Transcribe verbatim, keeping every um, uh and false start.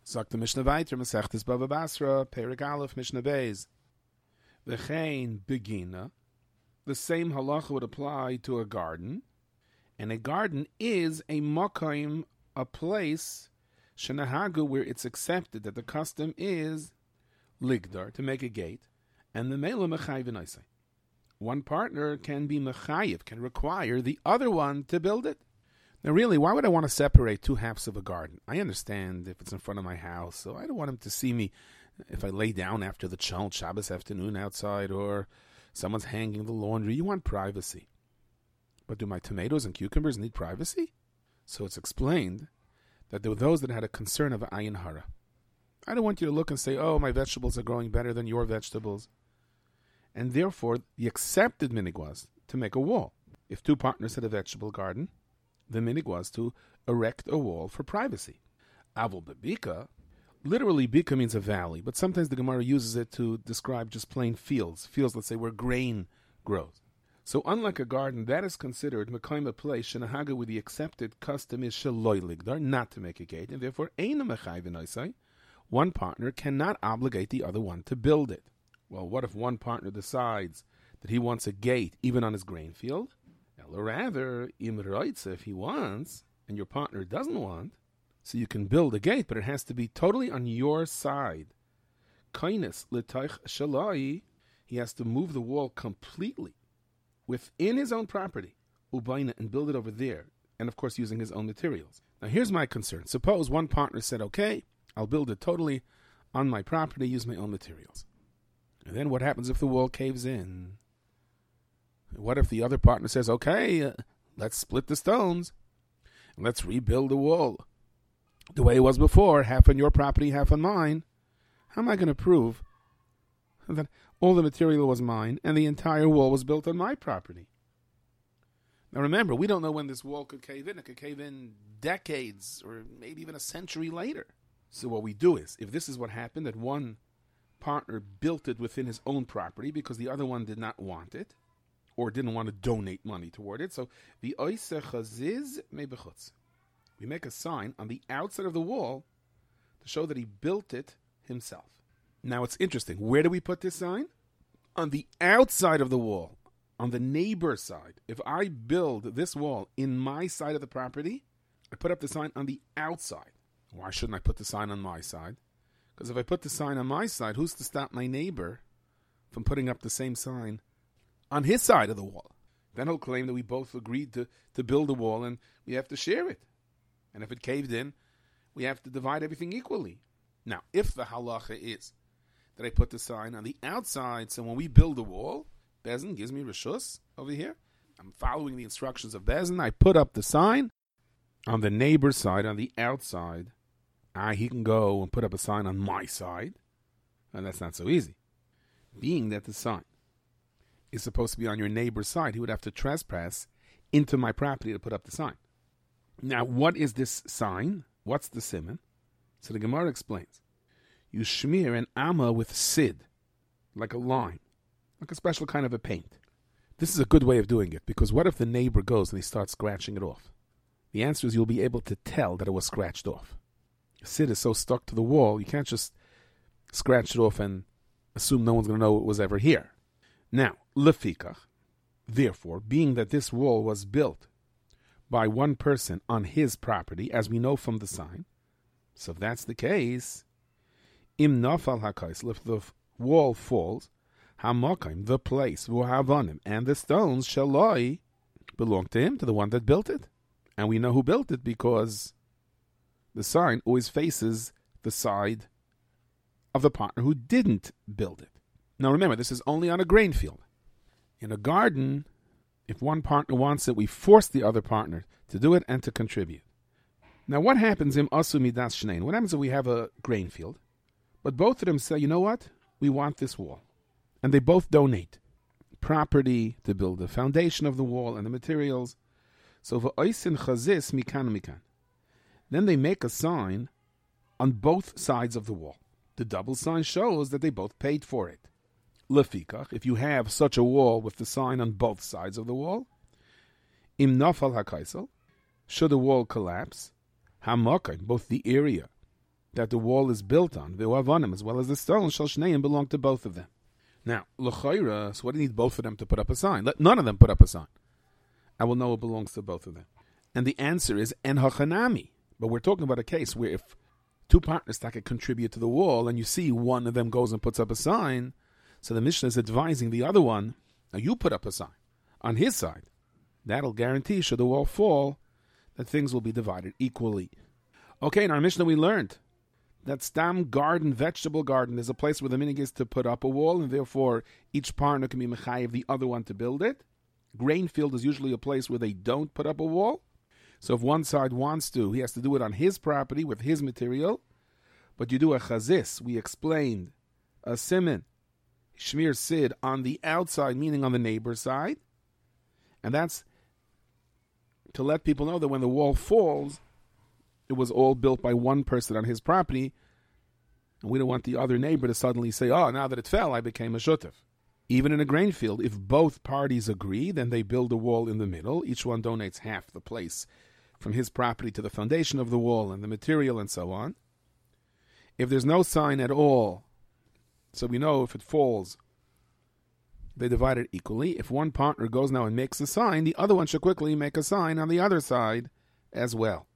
Sagt the Mishnah weiter, Masechtes Bava Basra, Perek Aleph, Mishnah Beis. V'chein begina. The same halacha would apply to a garden. And a garden is a makayim, a place, shenahagu, where it's accepted that the custom is ligdar, to make a gate, and the mela mechayiv v'naisai. One partner can be mechayiv, can require the other one to build it. Now really, why would I want to separate two halves of a garden? I understand if it's in front of my house, so I don't want him to see me if I lay down after the Chol Shabbos afternoon outside, or someone's hanging the laundry. You want privacy. But do my tomatoes and cucumbers need privacy? So it's explained that there were those that had a concern of ayin hara. I don't want you to look and say, oh, my vegetables are growing better than your vegetables. And therefore, the accepted minig was to make a wall. If two partners had a vegetable garden, the minig was to erect a wall for privacy. Avol bebika, literally bika means a valley, but sometimes the Gemara uses it to describe just plain fields. Fields, let's say, where grain grows. So unlike a garden, that is considered mekayim, a place, shenahaga, where the accepted custom is shaloi ligdar, not to make a gate, and therefore eina mechayiv v'naisai. One partner cannot obligate the other one to build it. Well, what if one partner decides that he wants a gate even on his grain field? Or rather, im roitza, if he wants, and your partner doesn't want, so you can build a gate, but it has to be totally on your side. Kainis l'taich shalai, he has to move the wall completely within his own property, ubaina, and build it over there, and of course using his own materials. Now here's my concern. Suppose one partner said, okay, I'll build it totally on my property, use my own materials. And then what happens if the wall caves in? What if the other partner says, okay, uh, let's split the stones, and let's rebuild the wall the way it was before, half on your property, half on mine? How am I going to prove that all the material was mine and the entire wall was built on my property? Now remember, we don't know when this wall could cave in. It could cave in decades or maybe even a century later. So what we do is, if this is what happened, that one partner built it within his own property because the other one did not want it, or didn't want to donate money toward it. So the oiseh chaziz me bechutz. We make a sign on the outside of the wall to show that he built it himself. Now it's interesting. Where do we put this sign? On the outside of the wall, on the neighbor's side. If I build this wall in my side of the property, I put up the sign on the outside. Why shouldn't I put the sign on my side? Because if I put the sign on my side, who's to stop my neighbor from putting up the same sign on his side of the wall? Then he'll claim that we both agreed to, to build a wall and we have to share it. And if it caved in, we have to divide everything equally. Now, if the halacha is that I put the sign on the outside, so when we build a wall, Bezin gives me reshus over here. I'm following the instructions of Bezin. I put up the sign on the neighbor's side, on the outside. Ah, he can go and put up a sign on my side. And that's not so easy. Being that the sign is supposed to be on your neighbor's side, he would have to trespass into my property to put up the sign. Now, what is this sign? What's the siman? So the Gemara explains. You smear an amma with sid, like a line, like a special kind of a paint. This is a good way of doing it, because what if the neighbor goes and he starts scratching it off? The answer is you'll be able to tell that it was scratched off. Sid is so stuck to the wall, you can't just scratch it off and assume no one's going to know it was ever here. Now, lefikach, therefore, being that this wall was built by one person on his property, as we know from the sign, so if that's the case, im nafal hakais, if the wall falls, hamakim, the place, v'havanim, and the stones, shaloi, belong to him, to the one that built it. And we know who built it because the sign always faces the side of the partner who didn't build it. Now remember, this is only on a grain field. In a garden, if one partner wants it, we force the other partner to do it and to contribute. Now what happens in asu midas shnein? What happens if we have a grain field, but both of them say, you know what? We want this wall. And they both donate property to build the foundation of the wall and the materials. So v'oisin chazis mikan mikan. Then they make a sign on both sides of the wall. The double sign shows that they both paid for it. Lefikach, if you have such a wall with the sign on both sides of the wall, im nafal hakaisel, should the wall collapse, hamakay, both the area that the wall is built on, ve'uavanim, as well as the stone, shall shneim belong to both of them. Now, l'chayra, so what do you need both of them to put up a sign? Let none of them put up a sign. I will know it belongs to both of them. And the answer is en hachanami. But we're talking about a case where if two partners that could contribute to the wall, and you see one of them goes and puts up a sign, so the Mishnah is advising the other one, now you put up a sign on his side. That'll guarantee, should the wall fall, that things will be divided equally. Okay, in our Mishnah we learned that stam garden, vegetable garden, is a place where the minig is to put up a wall, and therefore each partner can be mechayev the other one to build it. Grain field is usually a place where they don't put up a wall. So if one side wants to, he has to do it on his property with his material. But you do a chazis, we explained, a siman, shmir sid, on the outside, meaning on the neighbor's side. And that's to let people know that when the wall falls, it was all built by one person on his property, and we don't want the other neighbor to suddenly say, oh, now that it fell, I became a shutef. Even in a grain field, if both parties agree, then they build a wall in the middle. Each one donates half the place from his property to the foundation of the wall and the material and so on. If there's no sign at all, so we know if it falls, they divide it equally. If one partner goes now and makes a sign, the other one should quickly make a sign on the other side as well.